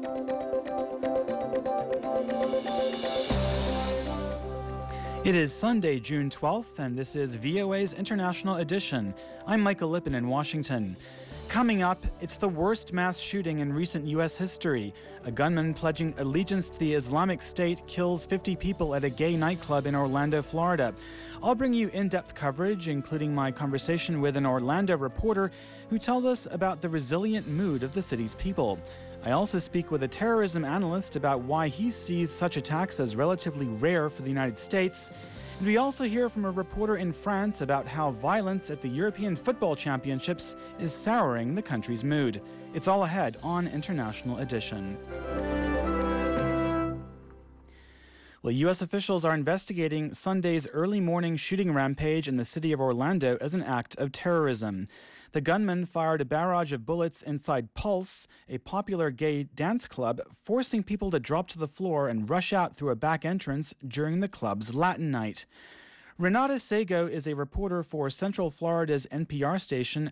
It is Sunday, June 12th, and this is VOA's International Edition. I'm Michael Lippin in Washington. Coming up, it's the worst mass shooting in recent U.S. history. A gunman pledging allegiance to the Islamic State kills 50 people at a gay nightclub in Orlando, Florida. I'll bring you in-depth coverage, including my conversation with an Orlando reporter who tells us about the resilient mood of the city's people. I also speak with a terrorism analyst about why he sees such attacks as relatively rare for the United States. And we also hear from a reporter in France about how violence at the European Football Championships is souring the country's mood. It's all ahead on International Edition. Well, U.S. officials are investigating Sunday's early morning shooting rampage in the city of Orlando as an act of terrorism. The gunman fired a barrage of bullets inside Pulse, a popular gay dance club, forcing people to drop to the floor and rush out through a back entrance during the club's Latin night. Renata Sego is a reporter for Central Florida's NPR station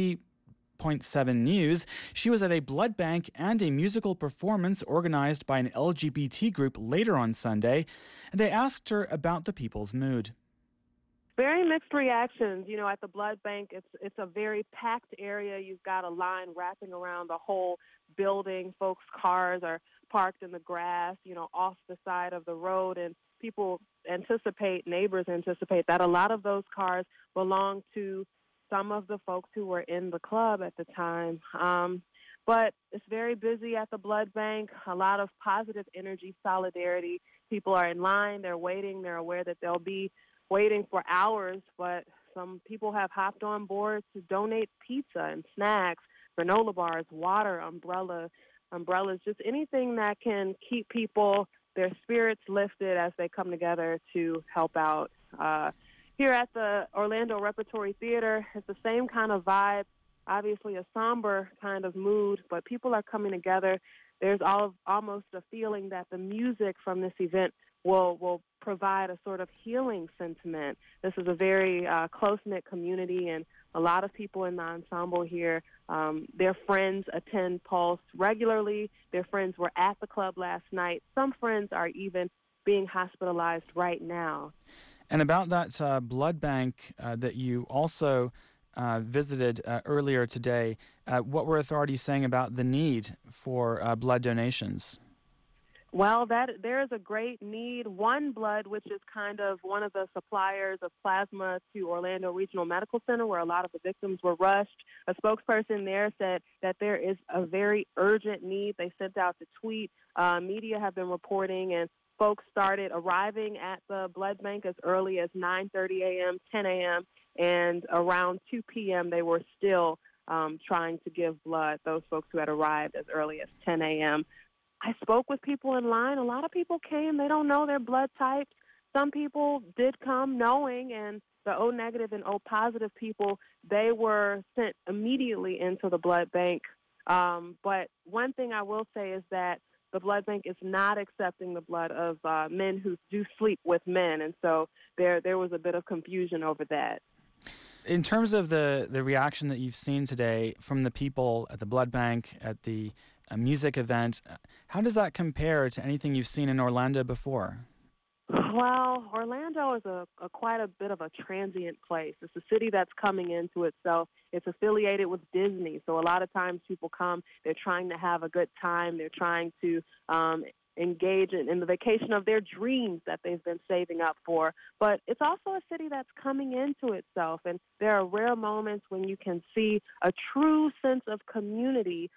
90.7 News. She was at a blood bank and a musical performance organized by an LGBT group later on Sunday, and I asked her about the people's mood. Very mixed reactions. You know, at the blood bank, it's a very packed area. You've got a line wrapping around the whole building. Folks' cars are parked in the grass, off the side of the road, and neighbors anticipate that a lot of those cars belong to some of the folks who were in the club at the time. But it's very busy at the blood bank, a lot of positive energy, solidarity. People are in line, they're waiting, they're aware that they'll be waiting for hours, but some people have hopped on board to donate pizza and snacks, granola bars, water, umbrellas, just anything that can keep people, their spirits lifted as they come together to help out. Here at the Orlando Repertory Theater, it's the same kind of vibe, obviously a somber kind of mood, but people are coming together. There's almost a feeling that the music from this event will provide a sort of healing sentiment. This is a very close-knit community, and a lot of people in the ensemble here, their friends attend Pulse regularly. Their friends were at the club last night. Some friends are even being hospitalized right now. And about that blood bank that you also visited earlier today, what were authorities saying about the need for blood donations? Well, there is a great need. One Blood, which is kind of one of the suppliers of plasma to Orlando Regional Medical Center, where a lot of the victims were rushed. A spokesperson there said that there is a very urgent need. They sent out the tweet. Media have been reporting, and folks started arriving at the blood bank as early as 9:30 a.m., 10 a.m., and around 2 p.m. they were still trying to give blood, those folks who had arrived as early as 10 a.m. I spoke with people in line. A lot of people came. They don't know their blood types. Some people did come knowing, and the O negative and O positive people, they were sent immediately into the blood bank. But one thing I will say is that the blood bank is not accepting the blood of men who do sleep with men, and so there was a bit of confusion over that. In terms of the reaction that you've seen today from the people at the blood bank, at the music event, how does that compare to anything you've seen in Orlando before? Well, Orlando is quite a bit of a transient place. It's a city that's coming into itself. It's affiliated with Disney, so a lot of times people come, they're trying to have a good time, they're trying to engage in the vacation of their dreams that they've been saving up for. But it's also a city that's coming into itself, and there are rare moments when you can see a true sense of community.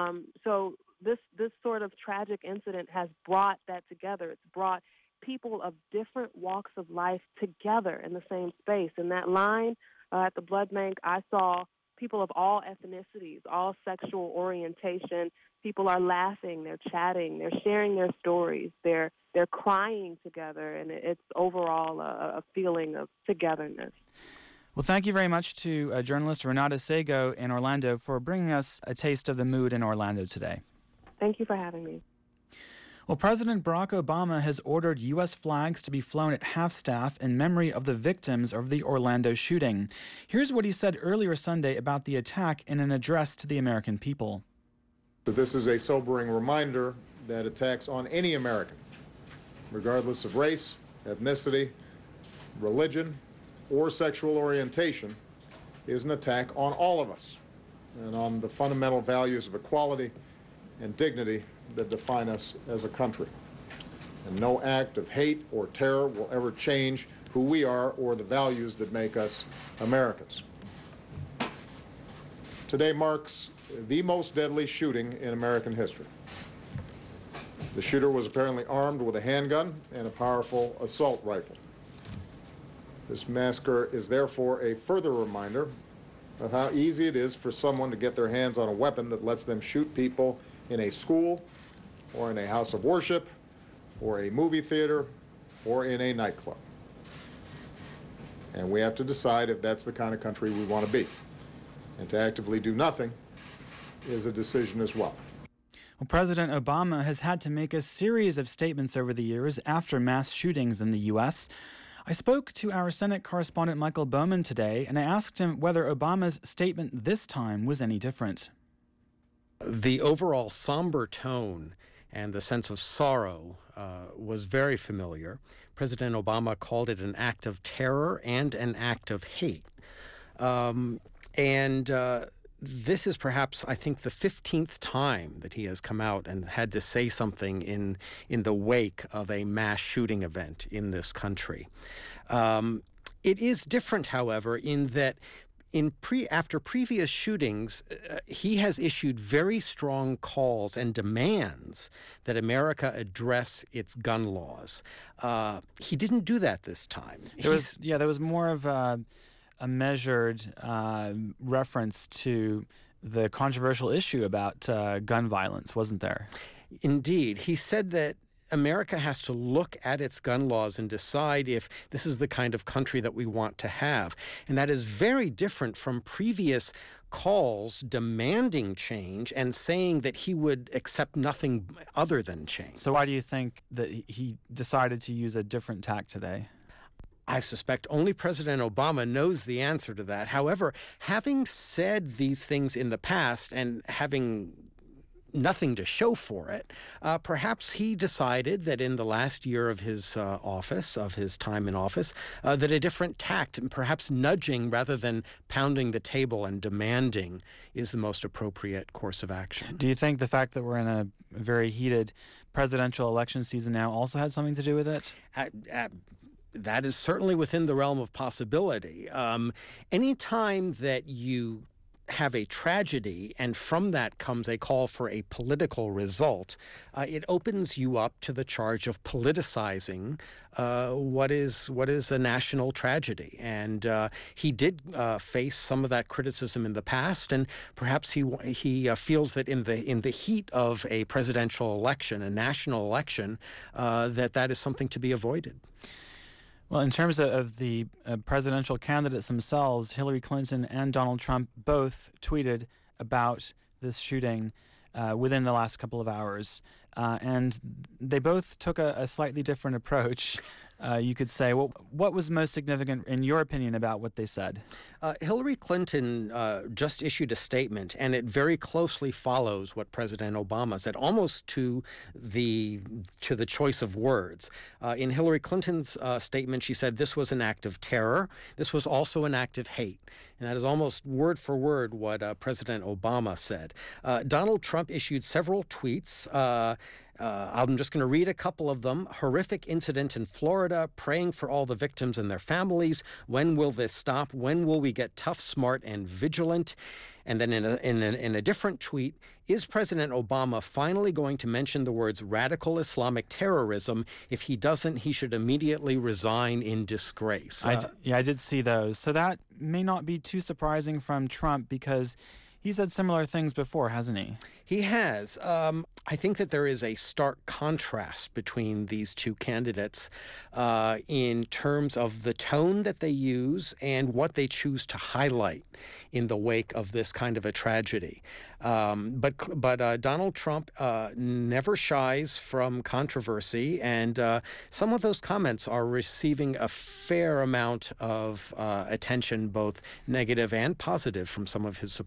So this sort of tragic incident has brought that together. It's brought people of different walks of life together in the same space. In that line at the blood bank, I saw people of all ethnicities, all sexual orientation. People are laughing, they're chatting, they're sharing their stories, they're crying together, and it's overall a feeling of togetherness. Well, thank you very much to journalist Renata Sego in Orlando for bringing us a taste of the mood in Orlando today. Thank you for having me. Well, President Barack Obama has ordered U.S. flags to be flown at half-staff in memory of the victims of the Orlando shooting. Here's what he said earlier Sunday about the attack in an address to the American people. This is a sobering reminder that attacks on any American, regardless of race, ethnicity, religion, or sexual orientation, is an attack on all of us and on the fundamental values of equality and dignity that define us as a country. And no act of hate or terror will ever change who we are or the values that make us Americans. Today marks the most deadly shooting in American history. The shooter was apparently armed with a handgun and a powerful assault rifle. This massacre is therefore a further reminder of how easy it is for someone to get their hands on a weapon that lets them shoot people in a school or in a house of worship or a movie theater or in a nightclub. And we have to decide if that's the kind of country we want to be. And to actively do nothing is a decision as well. Well, President Obama has had to make a series of statements over the years after mass shootings in the U.S. I spoke to our Senate correspondent Michael Bowman today, and I asked him whether Obama's statement this time was any different. The overall somber tone and the sense of sorrow was very familiar. President Obama called it an act of terror and an act of hate. This is perhaps, I think, the 15th time that he has come out and had to say something in the wake of a mass shooting event in this country. It is different, however, in that after previous shootings, he has issued very strong calls and demands that America address its gun laws. He didn't do that this time. There was more of a measured reference to the controversial issue about gun violence, wasn't there? Indeed. He said that America has to look at its gun laws and decide if this is the kind of country that we want to have. And that is very different from previous calls demanding change and saying that he would accept nothing other than change. So why do you think that he decided to use a different tack today? I suspect only President Obama knows the answer to that. However, having said these things in the past and having nothing to show for it, perhaps he decided that in the last year of his time in office, that a different tact, and perhaps nudging rather than pounding the table and demanding, is the most appropriate course of action. Do you think the fact that we're in a very heated presidential election season now also had something to do with it? That is certainly within the realm of possibility. Any time that you have a tragedy and from that comes a call for a political result, it opens you up to the charge of politicizing what is a national tragedy. And he did face some of that criticism in the past, and perhaps he feels that in the heat of a presidential election, a national election, that is something to be avoided. Well, in terms of the presidential candidates themselves, Hillary Clinton and Donald Trump both tweeted about this shooting within the last couple of hours. And they both took a slightly different approach, you could say. Well, what was most significant, in your opinion, about what they said? Hillary Clinton just issued a statement, and it very closely follows what President Obama said, almost to the choice of words. In Hillary Clinton's statement, she said this was an act of terror. This was also an act of hate. And that is almost word for word what President Obama said. Donald Trump issued several tweets. I'm just going to read a couple of them. Horrific incident in Florida, praying for all the victims and their families. When will this stop? When will we get tough, smart, and vigilant? And then in a different tweet, is President Obama finally going to mention the words radical Islamic terrorism? If he doesn't, he should immediately resign in disgrace. I did see those. So that may not be too surprising from Trump because he said similar things before, hasn't he? He has. I think that there is a stark contrast between these two candidates in terms of the tone that they use and what they choose to highlight in the wake of this kind of a tragedy. But Donald Trump never shies from controversy, and some of those comments are receiving a fair amount of attention, both negative and positive, from some of his supporters.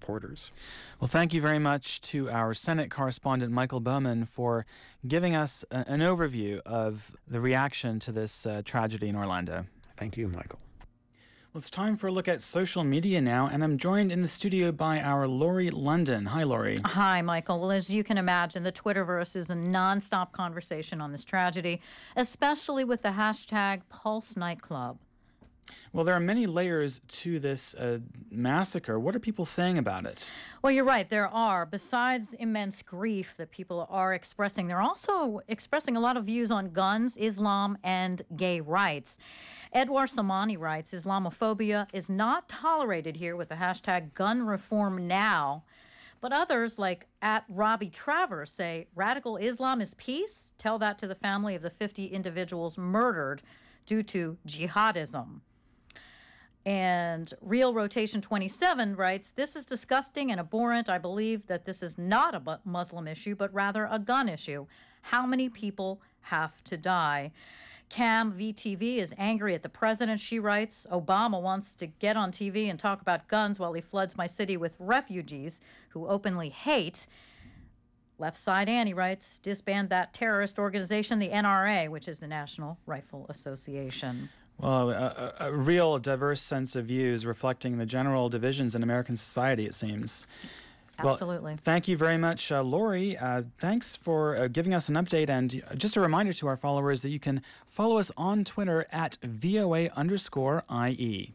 Congress. Well, thank you very much to our Senate correspondent, Michael Bowman, for giving us an overview of the reaction to this tragedy in Orlando. Thank you, Michael. Well, it's time for a look at social media now, and I'm joined in the studio by our Laurie London. Hi, Laurie. Hi, Michael. Well, as you can imagine, the Twitterverse is a nonstop conversation on this tragedy, especially with the hashtag Pulse Nightclub. Well, there are many layers to this massacre. What are people saying about it? Well, you're right. There are. Besides immense grief that people are expressing, they're also expressing a lot of views on guns, Islam, and gay rights. Edward Samani writes, Islamophobia is not tolerated here with the hashtag gun reform now. But others, like at Robbie Travers, say radical Islam is peace. Tell that to the family of the 50 individuals murdered due to jihadism. And Real Rotation 27 writes, this is disgusting and abhorrent. I believe that this is not a Muslim issue, but rather a gun issue. How many people have to die? Cam VTV is angry at the president. She writes, Obama wants to get on TV and talk about guns while he floods my city with refugees who openly hate. Left Side Annie writes, disband that terrorist organization, the NRA, which is the National Rifle Association. Well, a real diverse sense of views reflecting the general divisions in American society, it seems. Absolutely. Well, thank you very much, Laurie. Thanks for giving us an update. And just a reminder to our followers that you can follow us on Twitter at VOA_IE.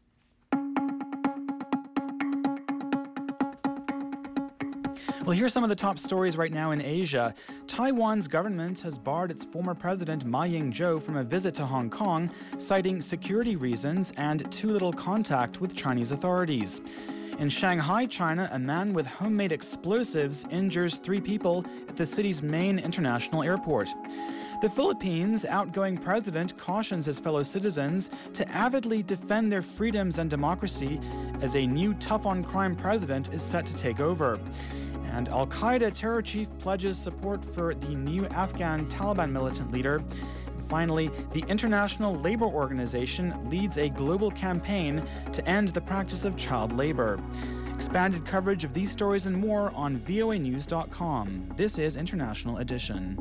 Well, here's some of the top stories right now in Asia. Taiwan's government has barred its former president Ma Ying-jeou from a visit to Hong Kong, citing security reasons and too little contact with Chinese authorities. In Shanghai, China, a man with homemade explosives injures 3 people at the city's main international airport. The Philippines' outgoing president cautions his fellow citizens to avidly defend their freedoms and democracy as a new tough-on-crime president is set to take over. And Al-Qaeda terror chief pledges support for the new Afghan Taliban militant leader. Finally, the International Labor Organization leads a global campaign to end the practice of child labor. Expanded coverage of these stories and more on voanews.com. This is International Edition.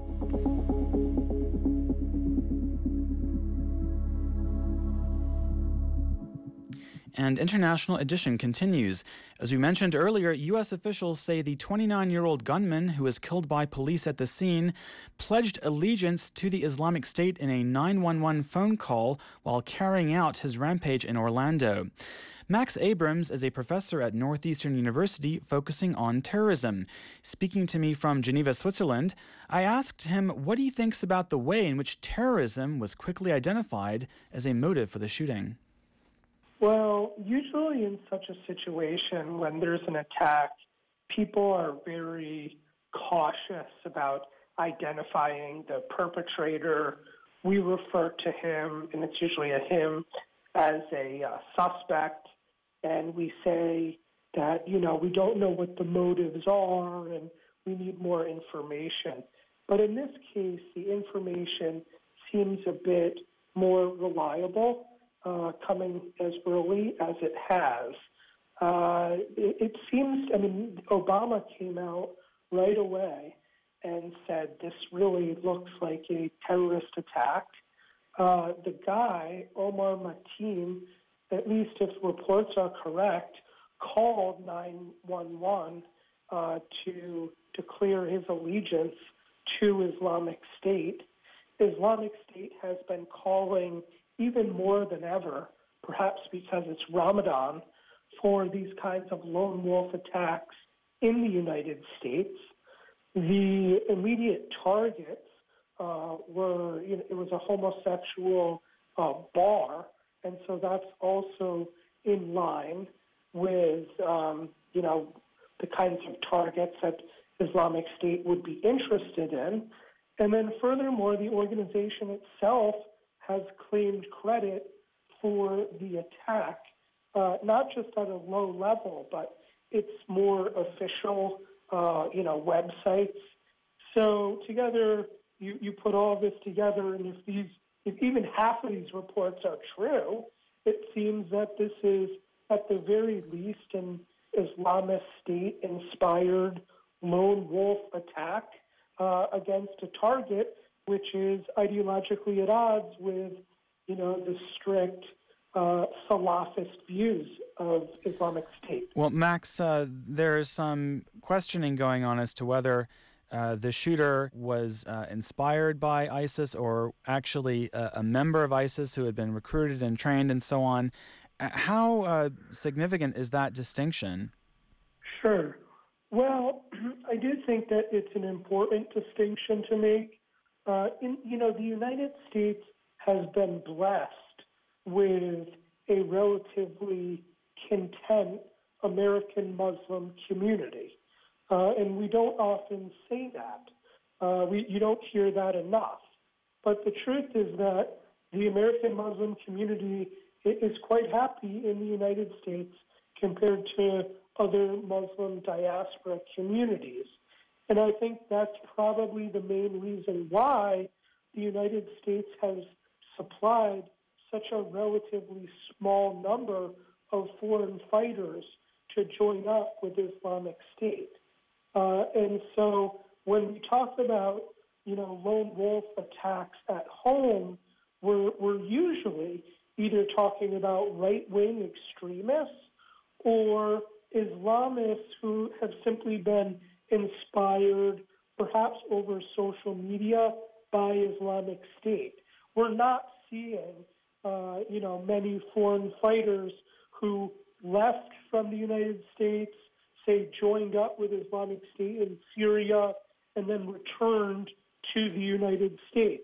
And International Edition continues. As we mentioned earlier, U.S. officials say the 29-year-old gunman who was killed by police at the scene pledged allegiance to the Islamic State in a 911 phone call while carrying out his rampage in Orlando. Max Abrams is a professor at Northeastern University focusing on terrorism. Speaking to me from Geneva, Switzerland, I asked him what he thinks about the way in which terrorism was quickly identified as a motive for the shooting. Well, usually in such a situation, when there's an attack, people are very cautious about identifying the perpetrator. We refer to him, and it's usually a him, as a suspect, and we say that, we don't know what the motives are and we need more information. But in this case, the information seems a bit more reliable. Coming as early as it has. It seems, Obama came out right away and said this really looks like a terrorist attack. The guy, Omar Mateen, at least if reports are correct, called 911 to declare his allegiance to Islamic State. Islamic State has been calling even more than ever, perhaps because it's Ramadan, for these kinds of lone wolf attacks in the United States. The immediate targets were, it was a homosexual bar, and so that's also in line with, the kinds of targets that Islamic State would be interested in. And then furthermore, the organization itself has claimed credit for the attack, not just at a low level, but it's more official, websites. So together, you put all this together, and if even half of these reports are true, it seems that this is, at the very least, an Islamist State-inspired lone wolf attack against a target which is ideologically at odds with, the strict Salafist views of Islamic State. Well, Max, there is some questioning going on as to whether the shooter was inspired by ISIS or actually a member of ISIS who had been recruited and trained and so on. How significant is that distinction? Sure. Well, I do think that it's an important distinction to make. The United States has been blessed with a relatively content American Muslim community. And we don't often say that. You don't hear that enough. But the truth is that the American Muslim community is quite happy in the United States compared to other Muslim diaspora communities. And I think that's probably the main reason why the United States has supplied such a relatively small number of foreign fighters to join up with Islamic State. And so when we talk about, lone wolf attacks at home, we're usually either talking about right-wing extremists or Islamists who have simply been inspired, perhaps over social media, by Islamic State. We're not seeing, many foreign fighters who left from the United States, say joined up with Islamic State in Syria, and then returned to the United States.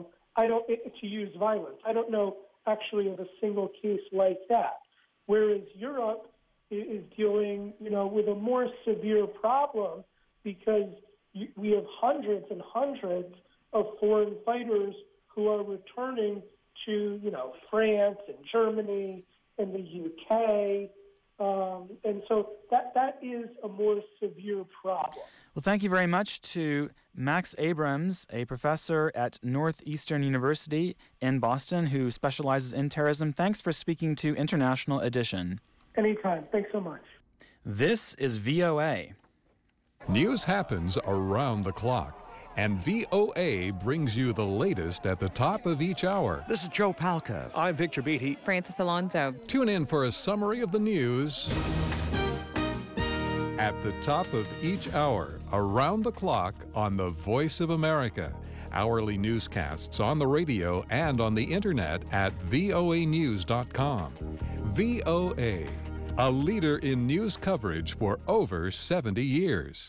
To use violence. I don't know actually of a single case like that. Whereas Europe is dealing, with a more severe problem because we have hundreds and hundreds of foreign fighters who are returning to, France and Germany and the UK. And so that is a more severe problem. Well, thank you very much to Max Abrams, a professor at Northeastern University in Boston who specializes in terrorism. Thanks for speaking to International Edition. Anytime. Thanks so much. This is VOA. News happens around the clock, and VOA brings you the latest at the top of each hour. This is Joe Palca. I'm Victor Beatty. Francis Alonso. Tune in for a summary of the news at the top of each hour, around the clock on the Voice of America. Hourly newscasts on the radio and on the internet at voanews.com. VOA, a leader in news coverage for over 70 years.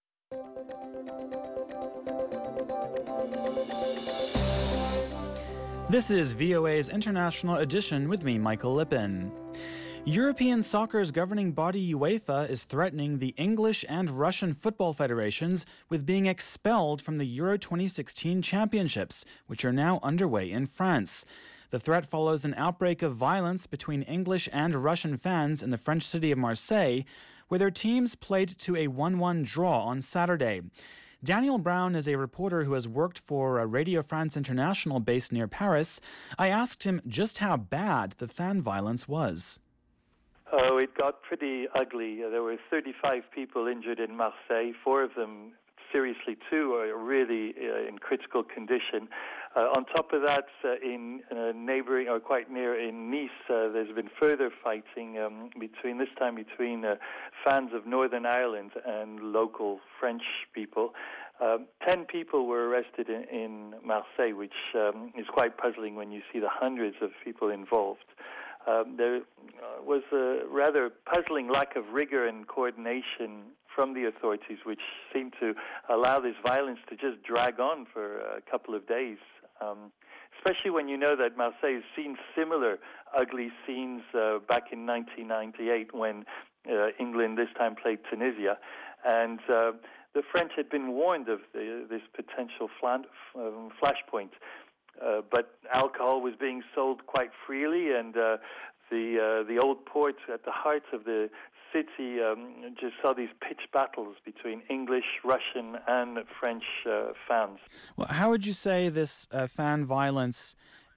This is VOA's International Edition with me, Michael Lippin. European soccer's governing body UEFA is threatening the English and Russian football federations with being expelled from the Euro 2016 championships, which are now underway in France. The threat follows an outbreak of violence between English and Russian fans in the French city of Marseille, where their teams played to a 1-1 draw on Saturday. Daniel Brown is a reporter who has worked for Radio France International based near Paris. I asked him just how bad the fan violence was. Oh, it got pretty ugly. There were 35 people injured in Marseille, 4 of them seriously, 2 are really in critical condition. On top of that, in neighboring or quite near in Nice, there's been further fighting between fans of Northern Ireland and local French people. 10 people were arrested in Marseille, which is quite puzzling when you see the hundreds of people involved. There was a rather puzzling lack of rigor and coordination from the authorities, which seemed to allow this violence to just drag on for a couple of days, especially when you know that Marseille has seen similar ugly scenes back in 1998 when England this time played Tunisia. And the French had been warned of this potential flashpoint. But alcohol was being sold quite freely, and the old port at the heart of the city just saw these pitched battles between English, Russian, and French fans. Well, how would you say this fan violence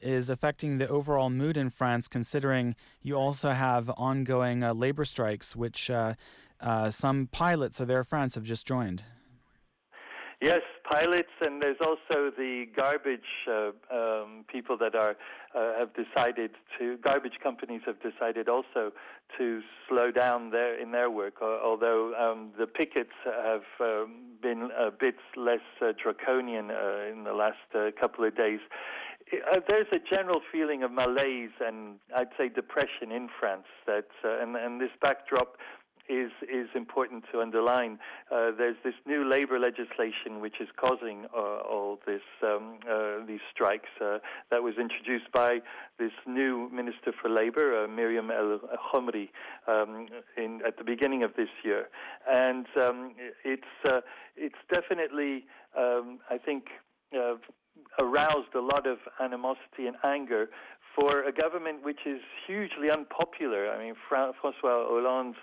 is affecting the overall mood in France, considering you also have ongoing labor strikes, which some pilots of Air France have just joined. Yes, pilots, and there's also the garbage people that have decided to. Garbage companies have decided also to slow down in their work. Although the pickets have been a bit less draconian in the last couple of days. There's a general feeling of malaise and I'd say depression in France. And this backdrop is important to underline. There's this new labor legislation which is causing all this these strikes that was introduced by this new Minister for Labor, Miriam El Khomri, at the beginning of this year, and it's definitely I think aroused a lot of animosity and anger for a government which is hugely unpopular. I mean, François Hollande's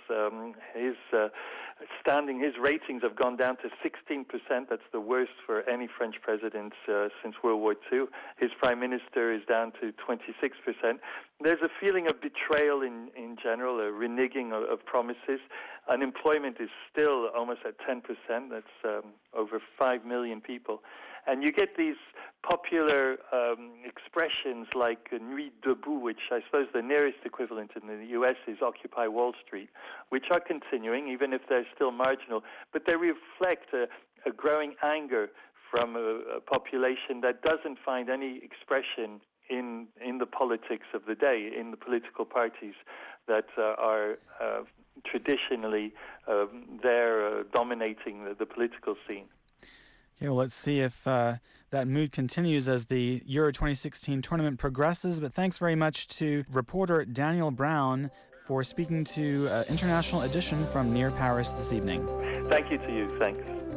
his ratings have gone down to 16%. That's the worst for any French president since World War II. His prime minister is down to 26%. There's a feeling of betrayal in general, a reneging of promises. Unemployment is still almost at 10%. That's over 5 million people. And you get these popular expressions like Nuit debout, which I suppose the nearest equivalent in the U.S. is Occupy Wall Street, which are continuing, even if they're still marginal. But they reflect a growing anger from a population that doesn't find any expression in the politics of the day, in the political parties that are traditionally there dominating the political scene. Okay, well, let's see if that mood continues as the Euro 2016 tournament progresses. But thanks very much to reporter Daniel Brown for speaking to International Edition from near Paris this evening. Thank you to you. Thanks.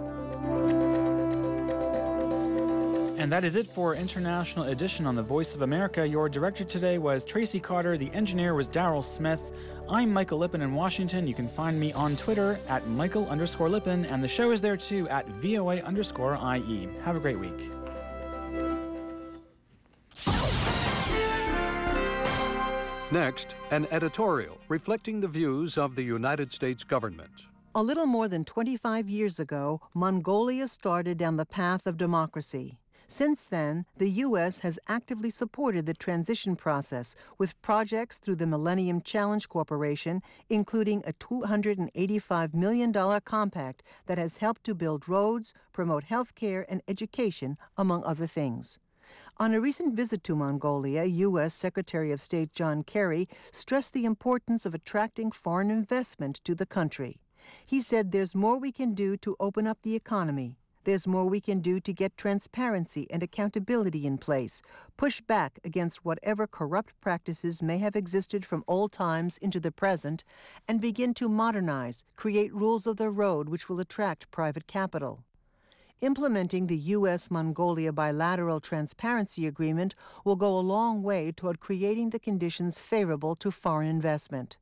And that is it for International Edition on the Voice of America. Your director today was Tracy Carter. The engineer was Daryl Smith. I'm Michael Lippin in Washington. You can find me on Twitter at Michael_Lippin, and the show is there too at VOA_IE. Have a great week. Next, an editorial reflecting the views of the United States government. A little more than 25 years ago, Mongolia started down the path of democracy. Since then, the U.S. has actively supported the transition process with projects through the Millennium Challenge Corporation, including a $285 million compact that has helped to build roads, promote health care and education, among other things. On a recent visit to Mongolia, U.S. Secretary of State John Kerry stressed the importance of attracting foreign investment to the country. He said there's more we can do to open up the economy. There's more we can do to get transparency and accountability in place, push back against whatever corrupt practices may have existed from old times into the present, and begin to modernize, create rules of the road which will attract private capital. Implementing the U.S.-Mongolia bilateral transparency agreement will go a long way toward creating the conditions favorable to foreign investment.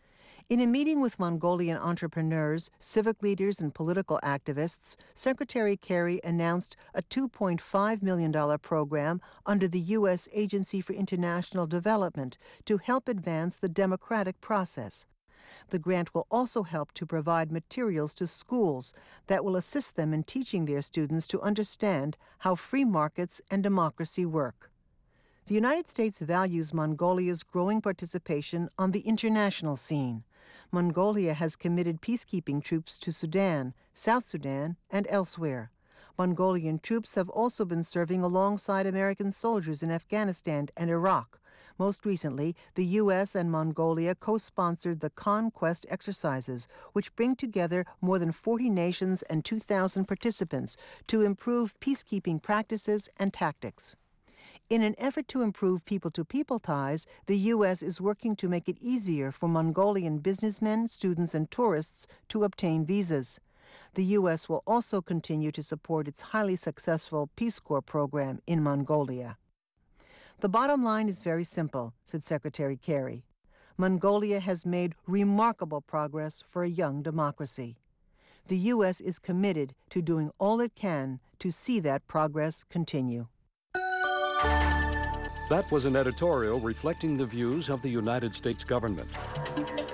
In a meeting with Mongolian entrepreneurs, civic leaders, and political activists, Secretary Kerry announced a $2.5 million program under the U.S. Agency for International Development to help advance the democratic process. The grant will also help to provide materials to schools that will assist them in teaching their students to understand how free markets and democracy work. The United States values Mongolia's growing participation on the international scene. Mongolia has committed peacekeeping troops to Sudan, South Sudan, and elsewhere. Mongolian troops have also been serving alongside American soldiers in Afghanistan and Iraq. Most recently, the U.S. and Mongolia co-sponsored the Conquest exercises, which bring together more than 40 nations and 2,000 participants to improve peacekeeping practices and tactics. In an effort to improve people-to-people ties, the U.S. is working to make it easier for Mongolian businessmen, students, and tourists to obtain visas. The U.S. will also continue to support its highly successful Peace Corps program in Mongolia. The bottom line is very simple, said Secretary Kerry. Mongolia has made remarkable progress for a young democracy. The U.S. is committed to doing all it can to see that progress continue. That was an editorial reflecting the views of the United States government.